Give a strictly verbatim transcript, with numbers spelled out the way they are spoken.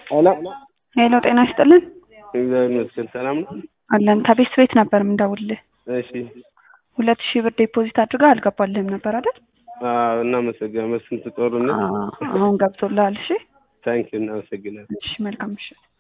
ሄሎ ሄሎ ጤና ይስጥልን። እግዚአብሔር ይመስገን ሰላም ነው አለን ከቤት ቤት ነበር የምንደውልልህ። እሺ ሁለት ሺህ ብር ዲፖዚት አድርገህ አልገባልህም ነበር አይደል? አዎ እናመሰግናለን። ስንት ጦርነት አዎ አሁን ገብቶልሃል። እሺ ታንክ ዩ እናመሰግናለን። እሺ መልካም ምሽት።